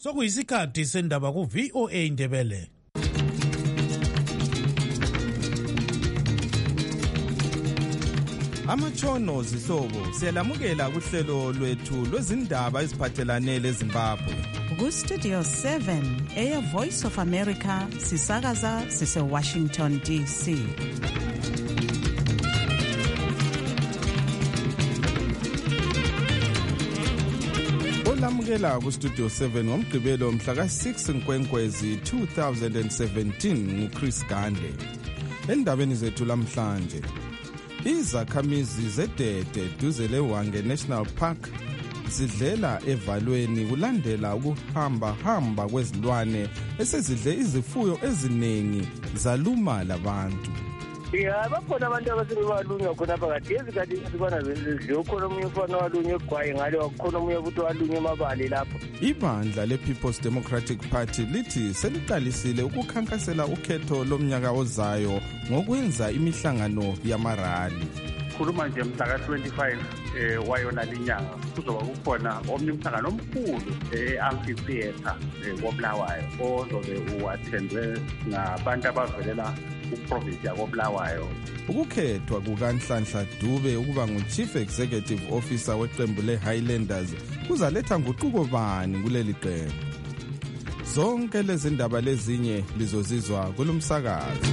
Sokuyisikhathi sendaba ku VOA Indebele. Amatshono zihlobo siyalamukela kuhlelo lwethu lwezindaba eziphathelane leZimbabwe. Ku-Studio 7 Air Voice of America sisakaza sise-Washington DC. Olamukela ku-Studio 7 ngomgqibelo mhla ka-6 Nkwenkwezi 2017 nguChris Gandle. Endabeni zethu lamhlanje, izakhamizi zedede duze leHwange National Park zidlela evalweni kulandela ukuhamba kwezilwane esezidle izifuyo eziningi zaluma labantu. Bakhona abantu abasebebalunywa khona phakathi ezikhathi ezibana zidle ukhona omunye umfana walunywa egwayi ngale wakhona omunye futhi walunywa emabali lapho. Ibandla le-People's Democratic Party lithi seliqalisile ukukhankasela ukhetho lomnyaka ozayo ngokwenza imihlangano yamarali. Khuluma nje mhla ka-25 wayona linyanga kuzoba kukhona omnye umhlangano omkhulu e-amphitheatre koBulawayo ozobe uattendwe ngabantu abavelela kuprovinsi yakoBulawayo. Ukukhethwa kukaNhlanhla Dube ukuba ngu-Chief Executive Officer weqembu le-Highlanders kuzaletha nguquko bani kuleli qembu? Zonke lezi ndaba lezinye lizozizwa kulomsakazo.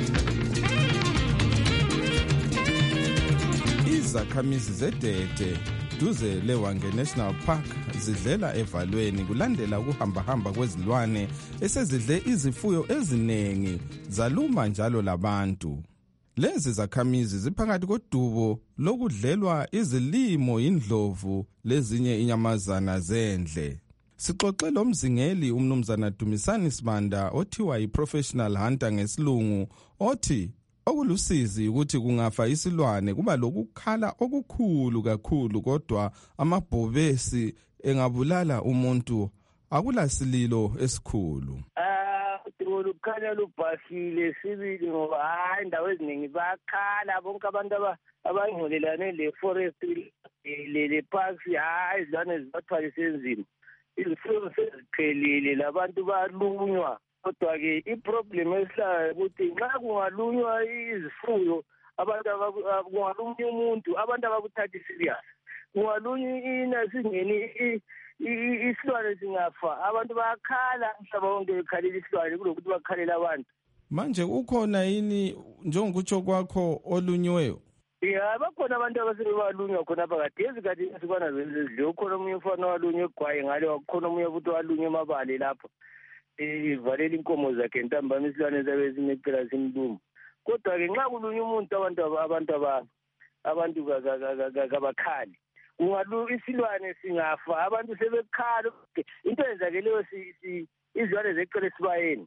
Izakhamizi zedede duze leHwange National Park zidlela evalweni kulandela ukuhamba kwezilwane esezidle izifuyo eziningi zaluma njalo labantu. Lezi zakhamizi ziphakathi kodubo lokudlelwa izilimo indlovu lezinye inyamazana zendle. Sixoxe lo mzingeli umnumzana Dumisani Sibanda othiwa yi-professional hunter ngesilungu othi okulusizi ukuthi kungafa isilwane kuba lokukhala okukhulu kakhulu, kodwa amabhobesi engabulala umuntu akulasililo esikhulu. Ukukhanya lubhasile sibili ngoba indawo eziningi bakhala bonke abantu abangcolelane le-forest le-parks. Izilwane zibathwalise enzima, izifuyo seziphelile, labantu balunywa. Kodwa-ke iproblem esihlayo ukuthi nxa kungalunywa izifuyo kungalunywa umuntu, abantu abakuthathi serious. Kungalunywa singeni isilwane singafa, abantu bayakhala umhlaba wonke bekhalela isilwane kulokuthi bakhalela abantu. Manje ukhona yini njengokutsho kwakho olunyweyo? Bakhona abantu abasebebalunywa khona phakathi ezikhathi ezibana zidle ukhona omunye umfana walunywa egwayi ngale wakhona omunye futhi walunywa emabali lapho. Ivalela inkomo zakhe ntambama isilwane zabe zimecela simluma. Kodwa-ke nxa kulunywa umuntu abantu kabakhali, isilwane singafa, abantu sebekhala. Into eyenzakeleyo izilwane zecela esibayeni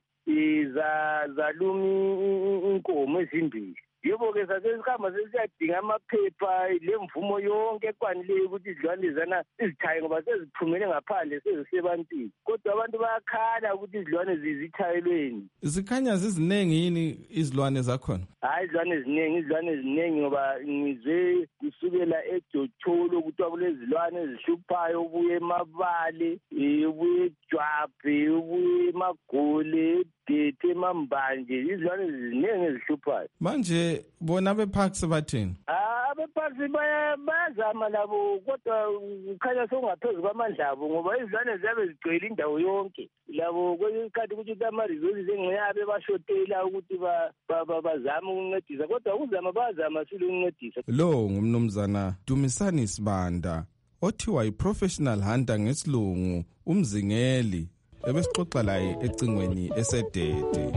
zaluma inkomo ezimbili. Yebo-ke sasesihamba sesiyadinga amaphepha lemvumo yonke ekwanileyo ukuthi izilwane lezana izithaye ngoba seziphumele ngaphandle sezisebantwini. Kodwa abantu bayakhala ukuthi izilwane zithayelweni. Zikhanya ziziningi yini izilwane zakhona? Izilwane ziningi ngoba ngizwe kusukela eJocholo kuthiwa kulezilwane ezihluphayo, ubuye emabale, ubuye eJwabe, ubuye emagole, edethe, emambanje. Izilwane ziningi ezihluphayo. Manje bona beparks bathini? Abeparks bayazama labo, kodwa kukhanya sokungaphezu kwamandla abo ngoba izilwane ziyabe zigcwele indawo yonke. Labo kwesinye isikhathi ukuthi ama-resources engiyabe bashotela ukuthi bazame ukuncedisa, kodwa ukuzama bayazama sile ukuncedisa. Lo ngumnumzana Dumisani Sibanda othiwa yi-professional hunter ngesilungu, umzingeli ebesixoxa laye ecingweni esedede.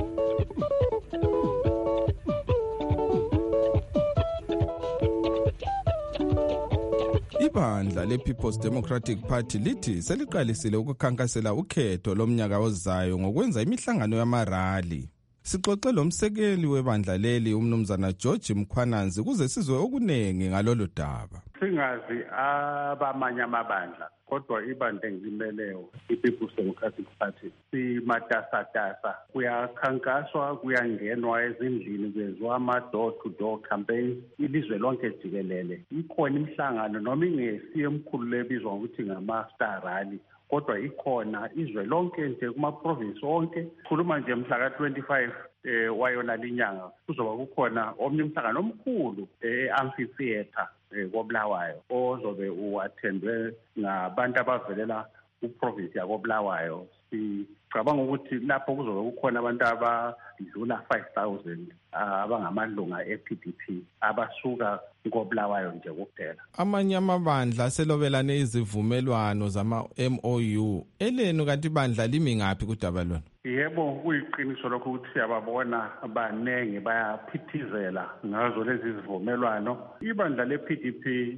Ibandla le-People's Democratic Party lithi seliqalisile ukukhankasela ukhetho lomnyaka ozayo ngokwenza imihlangano yamarali. Sixoxe lomsekeli webandla leli umnumzana George Mkhwananzi kuze sizwe okunengi ngalolu daba. Singazi abamanye amabandla, kodwa ibandla engilimeleyo i-People's Democratic Party simatasatasa, kuyakhankaswa, kuyangenwa ezindlini, kwenziwa ama-door-to-door campaigns ilizwe lonke jikelele. Ikhona imihlangano noma ingesiyo emkhulu lebizwa ngokuthi ngama-star rally kodwa ikhona izwe lonke nje kuma-province onke. Khuluma nje mhla ka-25 wayona linyanga kuzoba kukhona omnye umhlangano omkhulu e-amphitheatre koBulawayo ozobe uattendwe ngabantu abavelela kuprovince yakoBulawayo. Sicabanga ukuthi lapho kuzobe kukhona abantu abadlula 5,000 abangamalunga e-PDP abasuka koBulawayo nje kuphela. Amanye amabandla aselobelane izivumelwano zama-MOU. Elenu kanti ibandla limi ngaphi kudaba lona? Yebo, kuyiqiniso lokho ukuthi siyababona abanenge bayaphithizela ngazo lezi zivumelwano. Ibandla le-PDP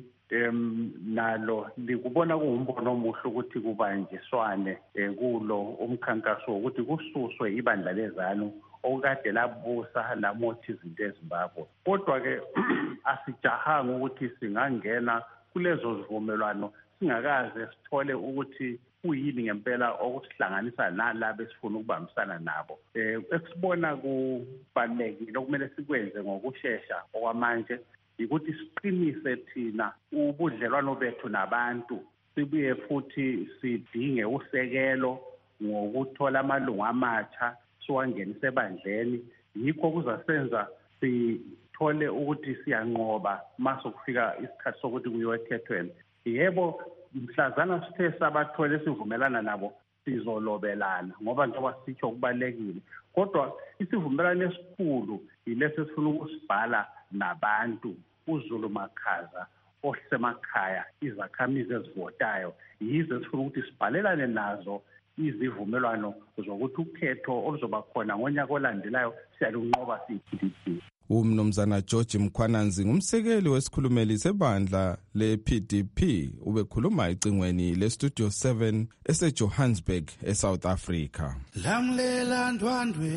nalo likubona kuwumbono omuhle ukuthi kubanjiswane kulo umkhankaso ukuthi kususwe ibandla lezanu okade labusa lamothi izinto eZimbabwe. Kodwa-ke asijahanga ukuthi singangena kulezo zivumelwano singakaze sithole ukuthi kuyini ngempela okusihlanganisa nalabo esifuna ukubambisana nabo. Esibona kubalulekile okumele sikwenze ngokushesha okwamanje ukuthi siqinise thina ubudlelwano bethu nabantu, sibuye futhi sidinge usekelo ngokuthola amalungu amatsha siwangenise ebandleni. Yikho kuzasenza sithole ukuthi siyanqoba masokufika isikhathi sokuthi kuyokhethweni. Yebo, mhlazana sithe sabathola esivumelana nabo sizolobelana ngoba njengoba sitsho kubalekile, kodwa isivumelwano esikhulu yilesi esifuna ukusibhala nabantu, uZulu Makhaza, osemakhaya, izakhamizi ezivotayo. Yize sifuna ukuthi sibhalelane nazo izivumelwano zokuthi ukhetho oluzoba khona ngonyaka olandelayo siyalunqoba siyi-PDP. Umnumzana George Mkhwananzi ngumsekeli wesikhulumeli sebandla le-PDP ubekhuluma ecingweni le-Studio 7 eseJohannesburg eSouth Africa. Lamlela ndwandwe,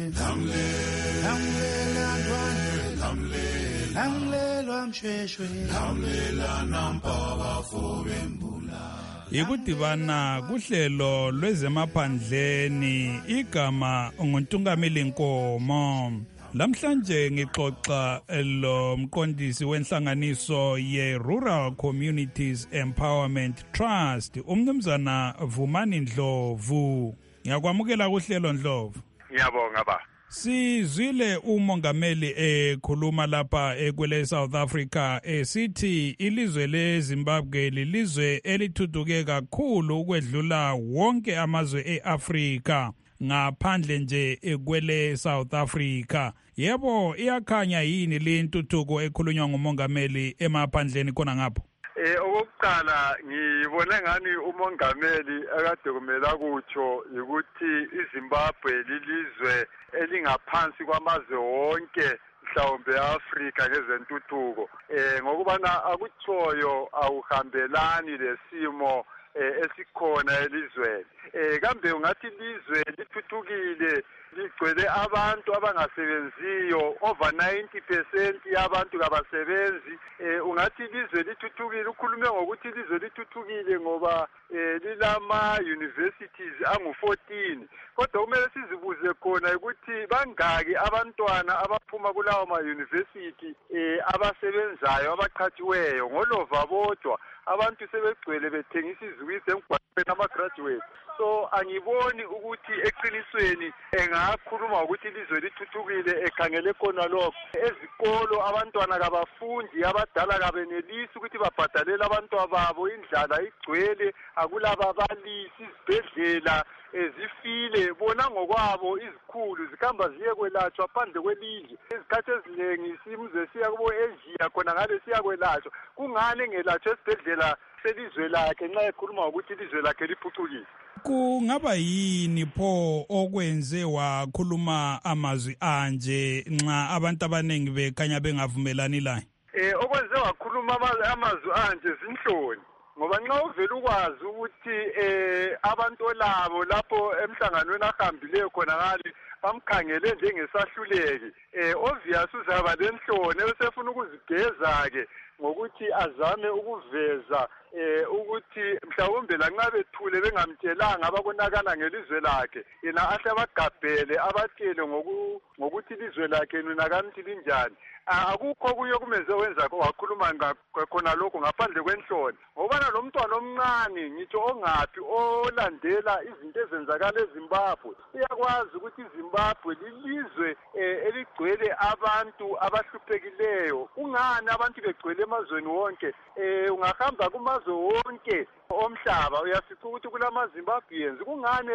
lamlela ndwandwe, lamlela msheshwe, lamlela nampaba fobembula. Ikudibana kuhlelo lwezemaphandleni igama nguNtungameli Nkomo. Lamhlanje ngixoxa lo mqondisi wenhlanganiso ye-Rural Communities Empowerment Trust, umnumzana Vumani Ndlovu. Ngiyakwamukela kuhlelo Ndlovu. Ngiyabonga ba. Sizwile umongameli ekhuluma lapha ekwele South Africa sithi ilizwe leZimbabwe lilizwe elithuthuke kakhulu ukwedlula wonke amazwe eAfrika ngaphandle nje ekwele South Africa. Yebo, iyakhanya yini le ntuthuko ekhulunywa ngumongameli emaphandleni khona ngapho? Okokuqala ngibone ngani umongameli akade kumela kutsho ukuthi iZimbabwe lilizwe elingaphansi kwamazwe wonke mhlawumbe eAfrika ngezentuthuko. Ngokubana akuthoyo awuhambelani lesimo esikhona elizweni. Kambe ungathi ilizwe lithuthukile ligcwele abantu abangasebenziyo, over 90% yabantu kabasebenzi. Ungathi ilizwe lithuthukile, ukhulume ngokuthi ilizwe lithuthukile ngoba lilama universities angu-14. Kodwa kumele sizibuze khona ukuthi bangaki abantwana abaphuma kulawo ma-university abasebenzayo abaqhatshiweyo ngolova bodwa. Abantu sebegcwele bethengisa izikwisi emgwaqweni ama-graduate. So angiboni ukuthi eqinisweni engakhuluma ukuthi ilizwe lithuthukile ekhangele khona lokho. Ezikolo abantwana kabafundi, abadala kabenelisi ukuthi babhadalele abantwana babo, indlala igcwele, akulababalisi, izibhedlela zifile, bona ngokwabo izikhulu zikhamba ziye kwelatshwa phandle kwelizwe. Izikhathi eziningi simuze siya kubo Asia khona ngale siya kwelatshwa. Kungani engelatshwa esibhedlela selizwe lakhe nxa ekhuluma ukuthi ilizwe lakhe liphucukile? Kungaba yini pho okwenze wakhuluma amazwi anje nxa abantu abaningi bekhanya bengavumelani laye? Okwenze wakhuluma amazwi anje zinhloni. Ngoba nxa uvela ukwazi ukuthi abantu labo lapho emhlanganweni ahambileyo khona ngale bamkhangele njengesahluleki, obvious uzaba lenhloni esefuna ukuzigeza ke ngokuthi azame ukuveza ukuthi mhlawumbe lanxa bethule bengamtshelanga ababonakala ngelizwe lakhe yena ahle abagabhele abatshele ngokuthi ilizwe lakhe nina kamthi linjani. Akukho kuye kumenze wenza wakhuluma khona lokho ngaphandle kwenhloni ngobana lo mntwana omncane ngitsho ongaphi olandela izinto ezenzakala eZimbabwe uyakwazi ukuthi iZimbabwe lilizwe eligcwele abantu abahluphekileyo. Kungani abantu begcwele emazweni wonke? Ungahamba kumazwe wonke omhlaba uyafica ukuthi kulamaZimbabweans. Kungani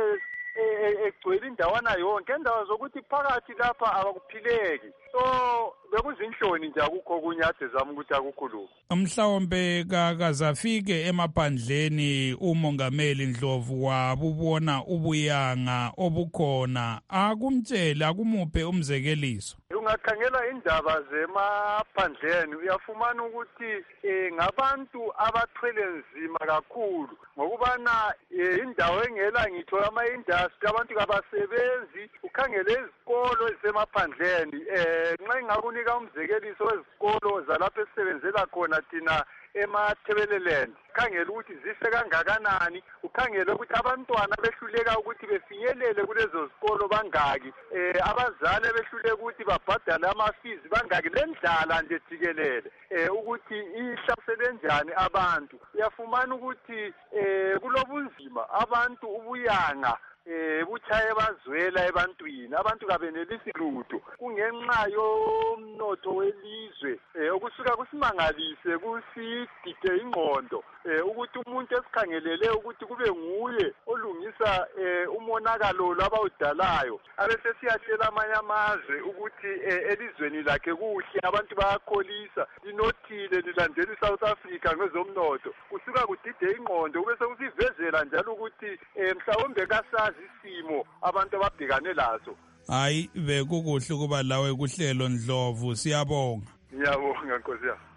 egcwele indawana yonke endawo zokuthi phakathi lapha abakuphileki? So bekuzinhloni nje akukho kunyade zami ukuthi akukhuluma. Mhlawumbe kazafike emaphandleni umongameli Ndlovu wabubona ubuyanga obukhona akumtshele akumuphe umzekeliso. Ungakhangela indaba zemaphandleni uyafumana ukuthi ngabantu abathwele nzima kakhulu ngokubana indawo engela ngitho ama-industry abantu kabasebenzi. Ukhangele izikolo ezisemaphandleni nxa ingakunika umzekeliso wezikolo zalapho esisebenzela khona thina emaThebeleland ukhangele ukuthi zihle kangakanani. Ukhangele ukuthi abantwana behluleka ukuthi befinyelele kulezo zikolo bangaki, abazali behluleka ukuthi babhadale ama-fees bangaki, lendlala nje jikelele ukuthi ihlasele njani abantu. Uyafumana ukuthi kulobunzima abantu ubuyanga buchaye bazwela ebantwini. Abantu kabenelisi lutho kungenxa yomnotho welizwe okusuka kusimangalise kusidide ingqondo ukuthi umuntu esikhangelele ukuthi kube nguye olungisa umonakalo labawudalayo abese siyatshela amanye amazwe ukuthi elizweni lakhe kuhle abantu bayakholisa linothile lilandela iSouth Africa ngezomnotho. Kusuka kudide ingqondo kubese kusivezela njalo ukuthi mhlawumbe kasazi isimo abantu ababhekane lazo. Hayi bekukuhle kuba lawe kuhlelo Ndlovu, siyabonga. Ngiyabonga Nkosi yami.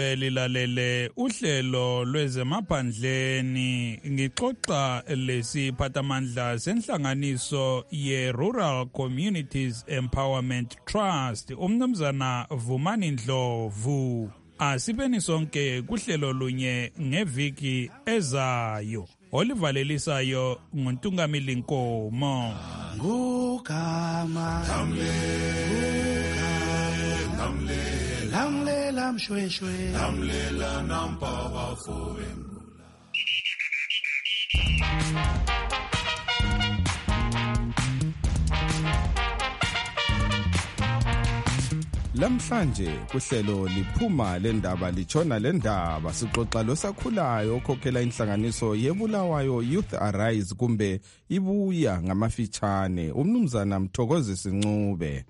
Belilalele uhlelo lwezemaphandleni ngixoxa lesiphathamandla senhlanganiso ye-Rural Communities Empowerment Trust umnumzana Vumani Ndlovu. Asibeni sonke kuhlelo lunye ngeviki ezayo. Olivalelisayo nguNtungamili Nkomo. Ngugama lamlela mshweshwe lamlela nampaba fowembula. Lamhlanje kuhlelo liphuma lendaba litshona lendaba sixoxa losakhulayo okhokhela inhlanganiso yebulawayo Youth Arise kumbe ibuya ngamafitshane umnumzana Mthokozisi Ncube.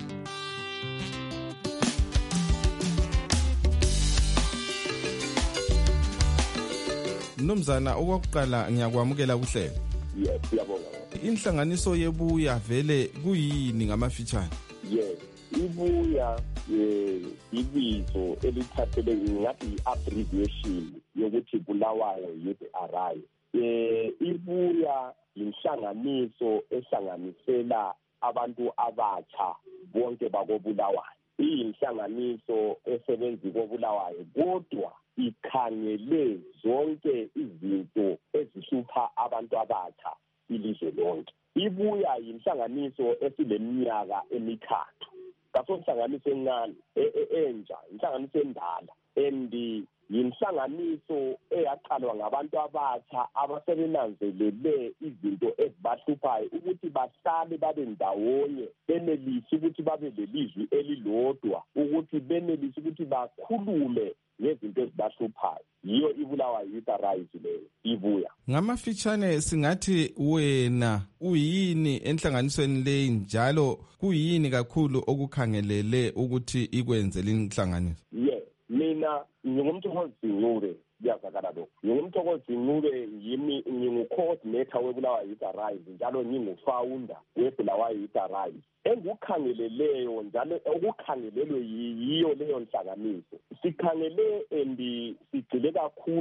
Mnumzana okokuqala ngiyakwamukela kuhlelo. Yes, siyabonga. Inhlanganiso yebuya vele kuyini ngamafitshane? Yes. Ibuya ibizo elithathele ngathi i-abbreviation yokuthi Bulawayo Youth Arise. Ibuya inhlanganiso ehlanganisela abantu abatsha bonke bakobulawayo. Iyinhlanganiso esebenzi kobulawayo kodwa ikhangele zonke izinto ezihlupha abantu abatsha ilizwe lonke. Ibuya inhlanganiso esileminyaka emithathu. Kaso inhlanganiso encane entsha, inhlanganiso endala, yinhlanganiso eyaqalwa ngabantu abatsha abasebenanzelele izinto ezibahluphayo ukuthi bahlale babe ndawonye, benelise ukuthi babe lelizwi elilodwa, ukuthi benelise ukuthi bakhulume ngezinto ezibahluphayo. Yiyo ibulawayo Youth Arise leyo ibuya. Ngamafitshane singathi wena uyini enhlanganisweni leyi njalo kuyini kakhulu okukhangelele ukuthi ikwenze linhlanganiso? Yes, mina ngingumthokozisi Ncube, kuyazakala lokho. Ngingumthokozisi Ncube, ngingu-coordinator webulawayo Youth Arise njalo ngingu-founder webulawayo Youth Arise. Engukhangeleleyo njalo okukhangelelwe yiyo leyo nhlanganiso. Sikhangele sigxile kakhulu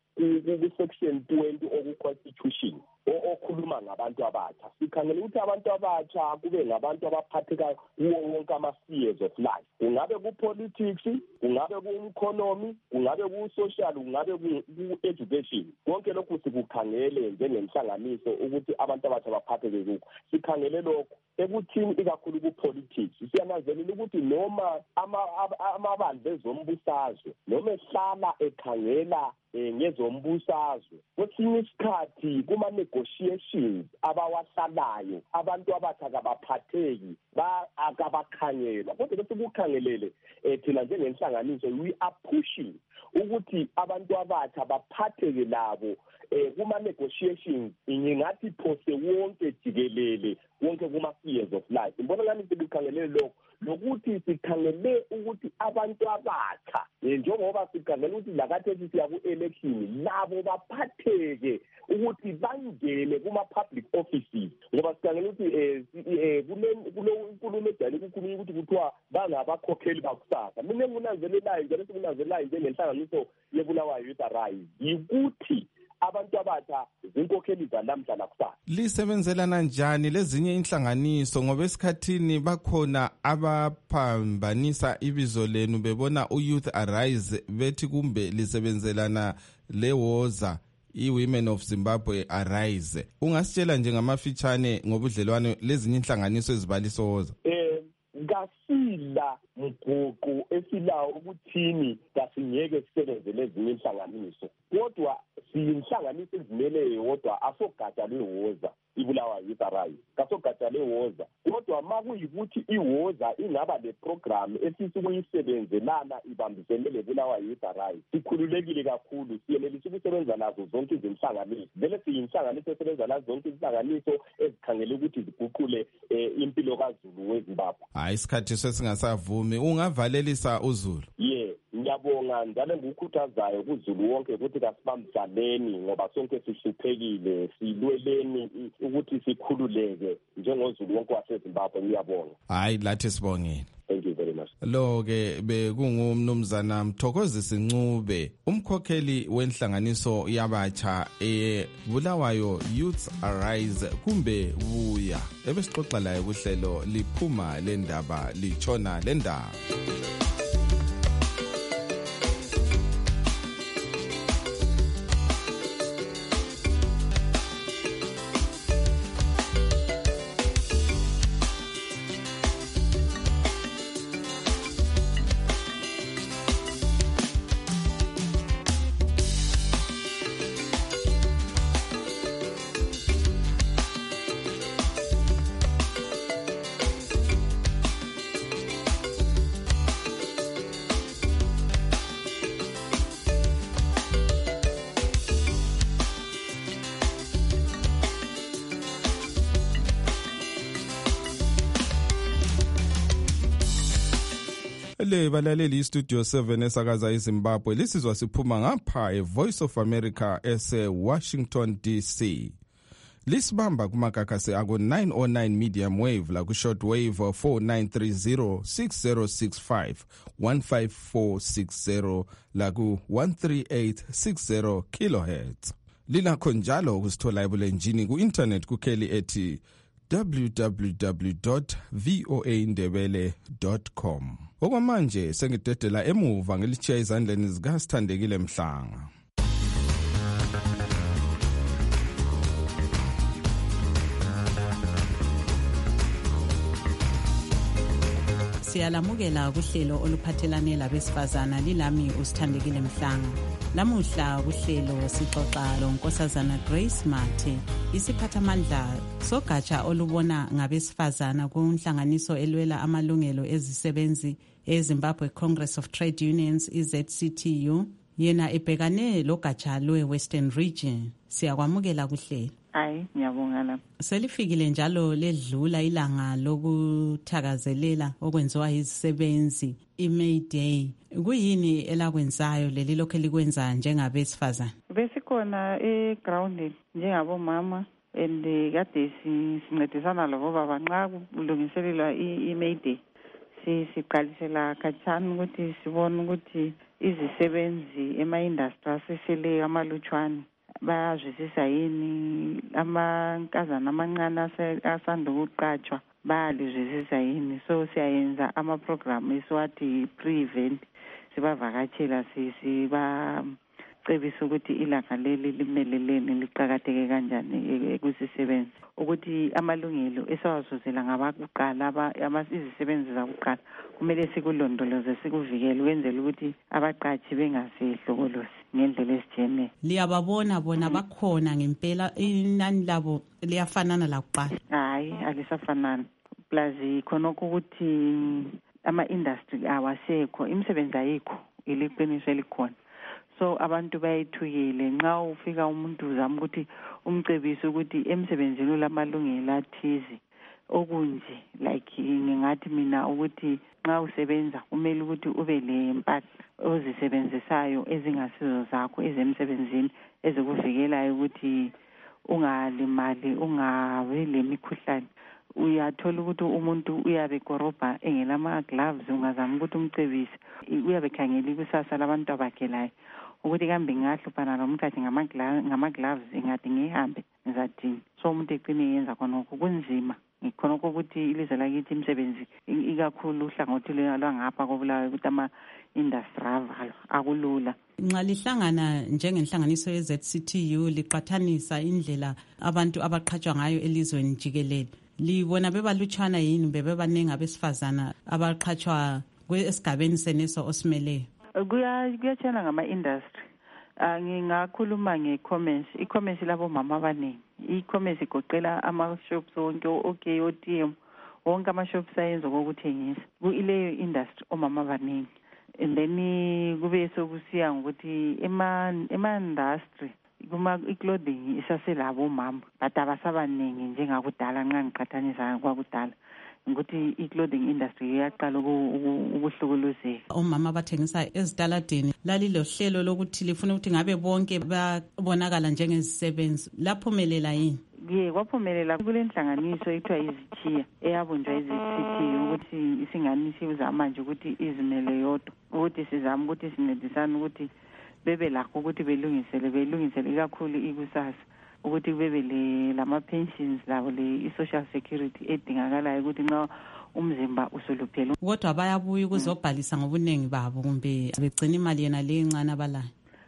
ku-section 20 oku-constitution okhuluma ngabantu abatsha. Sikhangela ukuthi abantu abatsha kube ngabantu abaphatheka kuwo wonke ama-spheres of life. Kungabe ku-politics, kungabe ku-economy, kungabe ku-social, kungabe ku-education. Konke lokhu sikukhangele njengenhlanganiso ukuthi abantu abatsha baphatheke kukho. Sikhangele lokho ekuthini ikakhulu ku-politics. Siyananzelela ukuthi noma amabandla ezombusazwe noma ehlala ekhangela ngezombusazwe kwesinye isikhathi kuma-negotiations abawahlalayo abantu abathi akabaphatheki akabakhangela. Kodwa bese kukhangelele thina njengenhlanganiso we are pushing ukuthi abantu abathi baphatheke labo kuma-negotiations ngingathi phose wonke jikelele wonke kuma-spheres of life. Ngibona ngani sikukhangelele lokho nokuthi sikhangele ukuthi abantu abatsha njengoba sikhangele ukuthi lakathi siya ku-election labo baphatheke ukuthi bangene kuma-public offices ngoba sikhangele ukuthi kulo nkulumo ejayele ukukhuluma ukuthi kuthiwa bangabakhokheli bakusasa. Mina enginanzelelayo njalo sikunanzelelayo njengenhlanganiso yeBulawayo Youth Arise yikuthi abantu abatsha zinkokheli zalamhla nakusasa. Lisebenzelana njani lezinye inhlanganiso ngoba esikhathini bakhona abaphambanisa ibizo lenu bebona uYouth Arise bethi kumbe lisebenzelana lewoza iWomen of Zimbabwe Arise. Ungasitshela nje ngamafitshane ngobudlelwano lezinye inhlanganiso ezibalisoza? Ngasila mguqu esilawo ukuthini kasingeke sisebenze lezinye inhlanganiso kodwa siyinhlanganiso ezimele yodwa asogatsha lwewoza iBulawayo Youth Arise kasogatsha lewoza kodwa makuyikuthi iwoza ingaba le program esisukuyisebenzelana ibambisene leBulawayo Youth Arise sikhululekile kakhulu siyenelisa ukusebenza nazo zonke izinhlanganiso vele siyinhlanganiso esebenza nazo zonke izinhlanganiso ezikhangele ukuthi ziguqule impilo kaZulu weZimbabwe. Hayi isikhathi sesingasavumi ungavalelisa uZulu. Ngiyabonga njalo ngikukhuthazayo kuZulu wonke ukuthi kasibambisaneni ngoba sonke sihluphekile silweleni ukuthi sikhululeke njengoZulu wonke waseZimbabwe. Ngiyabonga. Hayi lathi sibongile. Thank you very much. Lo-ke bekungumnumzana Mthokozisi Ncube umkhokheli wenhlanganiso yabatsha eBulawayo Youth Arise kumbe buya ebesixoxa laye kuhlelo liphuma lendaba litshona lendaba. Le balaleli iStudio 7 esakaza eZimbabwe lisizwa siphuma ngapha eVoice of America ese-Washington DC. Lisibamba kumakakase ako 909 medium wave la ku short wave 4930 6065 15460 la ku 13860 kilohertz. Lilakho njalo ukusithola ebulenjini ku internet kukheli ethi www.voaindebele.com. Okwamanje sengidedela emuva ngilitshiya izandleni zikaSithandekile Mhlanga. Siyalamukela kuhlelo oluphathelane labesifazana lilami uSithandekile Mhlanga. Lamuhla kuhlelo sixoxa loNkosazana Grace Mathe isiphathamandla sogatsha olubona ngabesifazana kunhlanganiso elwela amalungelo ezisebenzi eZimbabwe Congress of Trade Unions ZCTU yena ebhekane logatsha lwe-Western Region. Siyakwamukela kuhlelo. Hayi ngiyabonga lapha. Selifikile njalo ledlula ilanga lokuthakazelela okwenziwa izisebenzi iMay Day. Kuyini elakwenzayo leli lokho elikwenza njengabesifazana? Besikhona eground njengabomama and kade sincedisana labobaba nxa kulungiselelwa iMay Day. Siqalisela khatshana ukuthi sibone ukuthi izisebenzi ema-industry aseseleyo amalutshwane bayazwisisa yini, amankazana amancane asanda ukuqatshwa bayalizwisisa yini. So siyayenza ama-program esiwathi pre-event, sibavakatshela sibacebisa ukuthi ilanga leli limeleleni, liqakatheke kanjani kusisebenzi, ukuthi amalungelo esawazuzela ngabakuqala izisebenzi zakuqala kumele sikulondoloze, sikuvikele, ukwenzela ukuthi abaqatshi bengasehlokolosi ngendlela ezitshiyeneyo. Liyababona bona bakhona ngempela, inani labo liyafanana lakuqala? Hayi, alisafanani. Plus khonokho ukuthi ama-industry awasekho, imisebenzi ayikho, iliqiniso elikhona. So abantu bayithukile. Nxa ufika umuntu uzama ukuthi umcebise ukuthi emsebenzini ulamalungelo athize okunje, like ngingathi mina ukuthi nxa usebenza kumele ukuthi ube lempahla ozisebenzisayo ezingasizo zakho ezemsebenzini ezikuvikelayo ukuthi ungalimali, ungabi lemikhuhlane. Uyathola ukuthi umuntu uyabe korobha engelama-gloves, ungazama ukuthi umcebise, uyabe khangela ikusasa labantu abakhelayo ukuthi kambe ngingahluphana lomkhathi ngama-gloves, ingathi ngihambe ngizathini. So umuntu ecine yenza khonokho kunzima. Ngikhonokho ukuthi ilizwe lakithi imisebenzi ikakhulu uhlangothi lwangapha kobulawayo ukuthi ama-industry avalwa akulula. Nxa lihlangana njengenhlanganiso ye-ZCTU liqathanisa indlela abantu abaqhatshwa ngayo elizweni jikelele, libona bebalutshwana yini bebebaningi abesifazana abaqhatshwa esigabeni seneso osimeleyo? Kuyatshana ngama-industry. Ngingakhuluma nge-commerce. I-commerce labo mama abaningi. I-commerce igoqela ama-shops wonke, okay, OTM, wonke ama-shops ayenza kokuthengisa. Kuleyo industry omama abaningi. And then kube sokusiya ngokuthi ema-industry i-clothing isaselabo mama, but abasabaningi njengakudala nxa ngiqathanisa kwakudala. Ukuthi i-clothing industry iyaqala ukuhlukuluzeka. Omama abathengisa ezitaladini lalilohlelo lokuthi lifuna ukuthi ngabe bonke babonakala njengezisebenzi, laphumelela yini? Kwaphumelela kule nhlanganiso ethiwa izithiya eyabunjwa izithiya ukuthi isinganisi uzama nje ukuthi izimele yodwa, ukuthi sizama ukuthi sincedisane ukuthi bebe lakho ukuthi belungisele ikakhulu ikusasa, ukuthi bebe lama-pensions labo i-social security edingakalayo ukuthi nxa umzimba usuluphele. Kodwa bayabuya ukuzobhalisa ngobunengi babo kumbe begcina imali yena le encane abalayo?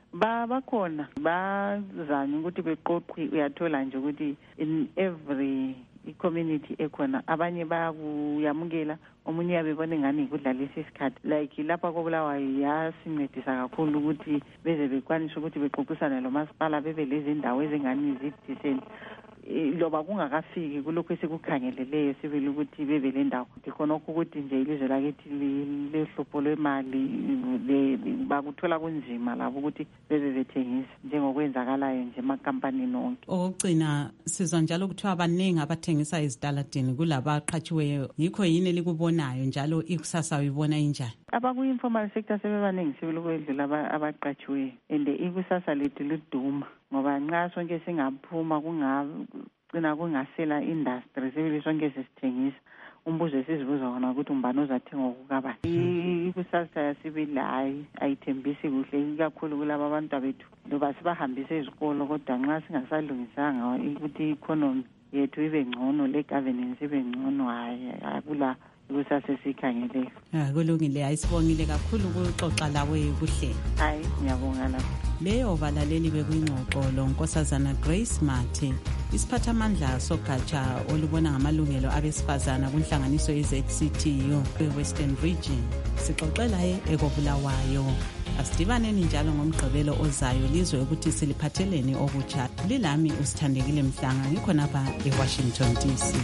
Bakhona bazanye ukuthi beqoqwe. Uyathola nje ukuthi in every i-community ekhona abanye bayakuyamukela, omunye uyabebona engani kudlalisa isikhathi. Like lapha kobulawayo yasincedisa kakhulu ukuthi beze bekwanise ukuthi bexoxisane lo masipala bebe lezi ndawo ezingani zidecent. Loba kungakafiki kulokho esikukhangeleleyo sibele ukuthi bebe le ndawo. Ndikhonokho ukuthi nje ilizwe lakithi lehlupho lwemali bakuthola kunzima labo ukuthi bebe bethengisa njengokwenzakalayo nje emakhampanini onke. Okugcina sizwa njalo kuthiwa abaningi abathengisa ezitaladini kulabaqhatshiweyo. Yikho yini elikubonayo njalo ikusasa uyibona injani? Abaku-informal sector sebebaningi sibele ukwedlula abaqhatshiweyo, and ikusasa lethu liduma ngoba nxa sonke singaphuma kungagcina kungasela industry sibili sonke sesithengisa. Umbuzo esizibuza wona ukuthi umbani ozathenga okukabani. Ikusasa yasibili hayi ayithembisi kuhle ikakhulu kulabo abantu abethu loba sibahambise ezikolo, kodwa nxa singasalungisanga ukuthi i-economy yethu ibe ngcono, le-governance ibe ngcono, hayi akula ikusasa esikhangeleyo. Kulungile, ayisibongile kakhulu ukuxoxa lawe kuhle. Hayi, ngiyabonga lapho. Leyo balaleli bekuyingxoxo lo Nkosazana Grace Mathe, isiphathamandla sogatsha olubona ngamalungelo abesifazana kunhlanganiso ye-ZCTU e-Western Region. Sixoxela ekobulawayo. Asidibaneni njalo ngomgqibelo ozayo lizwe ukuthi siliphatheleni okutsha. Lilami uSithandekile Mhlanga, ngikhonapha eWashington DC.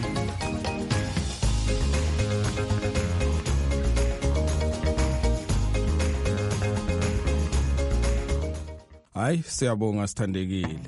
Hayi, siyabonga Sithandekile.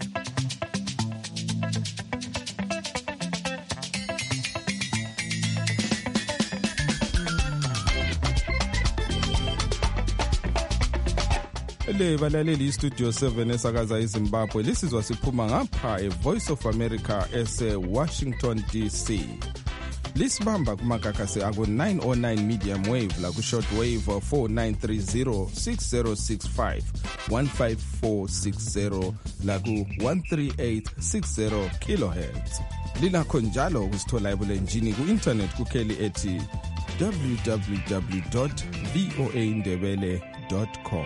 Le balaleli iStudio 7 esakaza eZimbabwe lisizwa siphuma ngapha eVoice of America ese Washington DC. lisibamba kumagagasi ako 909 medium wave laku-short wave 4930 6065 15460 laku-13860 kilohertz. Lilakho njalo ukusithola ebulenjini ku-internet kukheli ethi www.voaindebele.com.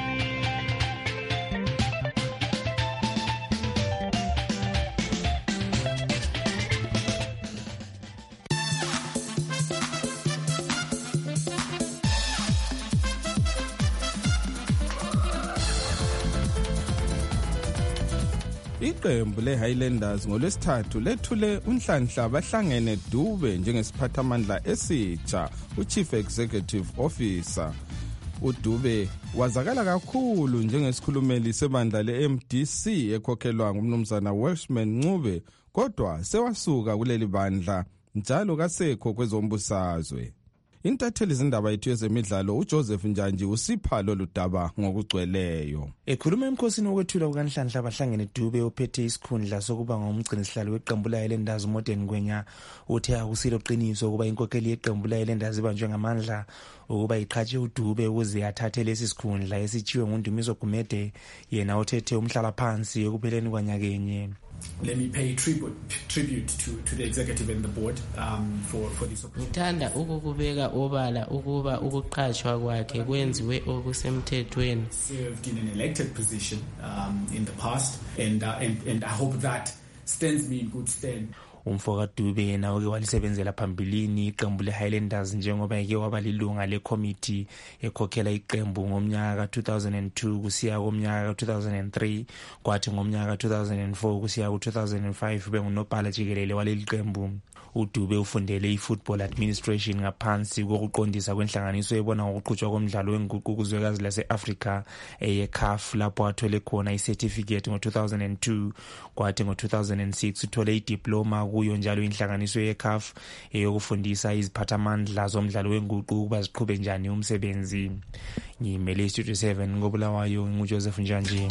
Iqembu le-Highlanders ngolwesithathu lethule unhlanhla bahlangene Dube njengesiphathamandla esitsha uChief Executive Officer. uDube wazakala kakhulu njengesikhulumeli sebandla le-MDC ekhokhelwa ngumnumzana Welshman Ncube, kodwa sewasuka kuleli bandla njalo kasekho kwezombusazwe. Intatheli zindaba yethu yezemidlalo uJoseph Njanji usipha lolu daba ngokugcweleyo. Ekhuluma emkhosini wokwethula kukanhlanhla abahlangene Dube ophethe isikhundla sokuba ngumgcinisihlalo weqembu le-Highlanders uModern Ngwenya uthe akusilo qiniso ukuba inkokheli yeqembu le-Highlanders ibanjwe ngamandla ukuba iqhatshe uDube ukuze athathe lesi sikhundla esitshiwe nguNdumiso Gumede, yena othethe umhlala phansi ekupheleni kwanyakenye. Let me pay tribute to the executive and the board for this opportunity. Ngithanda ukukubeka obala ukuba ukuqhatshwa kwakhe kwenziwe okusemthethweni. Served in an elected position in the past and I hope that stands me in good stead. Umfoka Dube yena oke walisebenzela phambilini iqembu le-Highlanders njengoba eke waba lilunga le-committee ekhokhela iqembu ngomnyaka ka-2002 kusiya komnyaka ka-2003, kwathi ngomnyaka ka-2004 kusiya ku-2005 bengunobhala jikelele waleli qembu. uDube ufundele i-football administration ngaphansi kokuqondisa kwenhlanganiso ebona ngokuqhutshwa komdlalo wenguquko kuzwekazi lase-Afrika eye-CAF, lapho athole khona i-certificate ngo-2002, kwathi ngo-2006 uthole idiploma kuyo njalo inhlanganiso ye-CAF eyokufundisa iziphathamandla zomdlalo wenguquko ukuba ziqhube njani umsebenzi. Ngimele iStudio 7 ngobulawayo nguJoseph Njanji.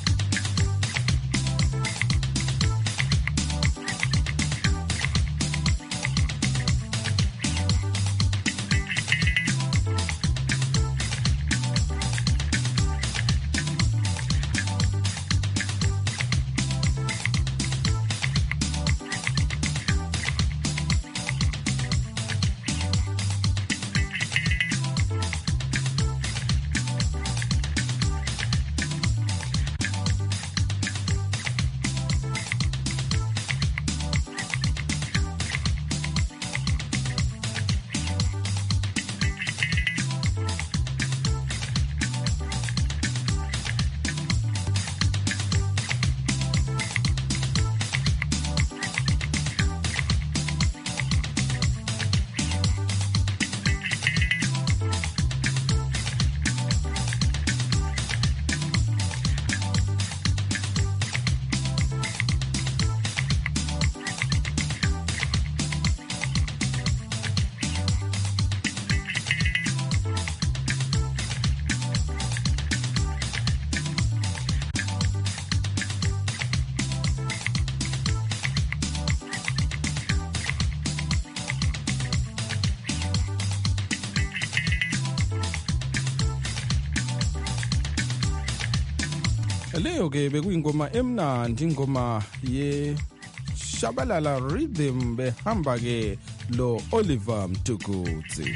Leyo ke bekuyingoma emnandi, ingoma ye Shabalala Rhythm behamba ke lo Oliver Mtukudzi.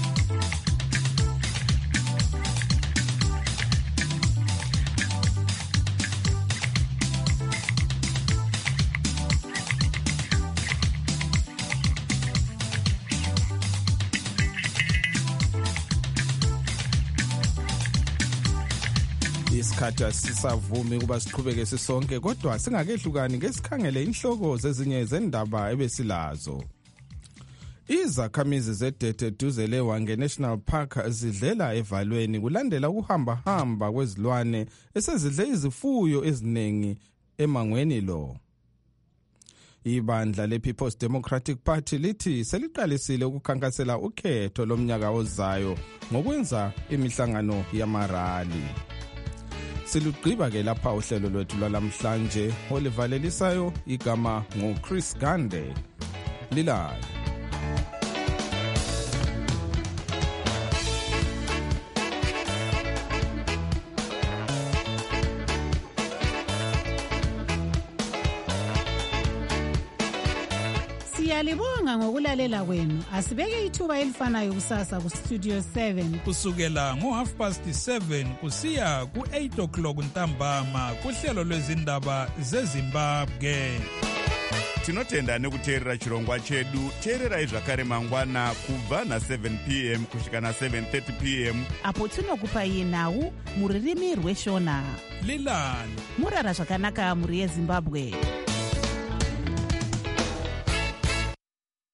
Isikhathi asisavumi kuba siqhubeke sisonke, kodwa singakehlukani ngesikhangele inhloko zezinye zendaba ebesilazo. Izakhamizi zedete duze leWange National Park zidlela evalweni kulandela ukuhamba kwezilwane esezidle izifuyo eziningi emangweni lo. Ibandla le-People's Democratic Party lithi seliqalisile ukukhankasela ukhetho lomnyaka ozayo ngokwenza imihlangano yamarali. Silugqiba ke lapha uhlelo lwethu lwalamhlanje olivalelisayo igama ngoChris Gande. Lilala. Siyalibonga ngokulalela kwenu. Asibeke ithuba elifanayo kusasa ku Studio 7 kusukela ngo7:30 kusiya ku8 o'clock ntambama kuhlelo lwezindaba zeZimbabwe. Tinotenda nekuteerera chirongwa chedu. Teererai zvakare mangwana kubva na7 p.m. kusvika na7:30 p.m. apo tinokupai nhau muririmi rweshona. Lilani murara zvakanaka muri yeZimbabwe.